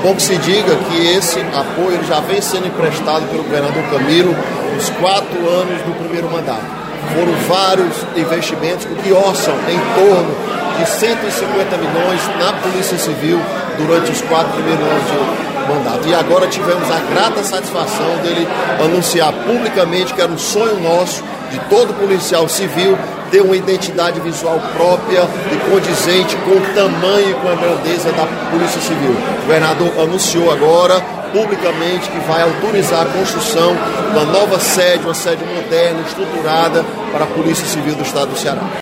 bom que se diga que esse apoio ele já vem sendo emprestado pelo governador Camilo nos 4 anos do primeiro mandato. Foram vários investimentos que orçam em torno de 150 milhões na Polícia Civil durante os 4 primeiros anos de mandato. E agora tivemos a grata satisfação dele anunciar publicamente que era um sonho nosso, de todo policial civil, ter uma identidade visual própria e condizente com o tamanho e com a grandeza da Polícia Civil. O governador anunciou agora publicamente que vai autorizar a construção de uma nova sede, uma sede moderna, estruturada para a Polícia Civil do Estado do Ceará.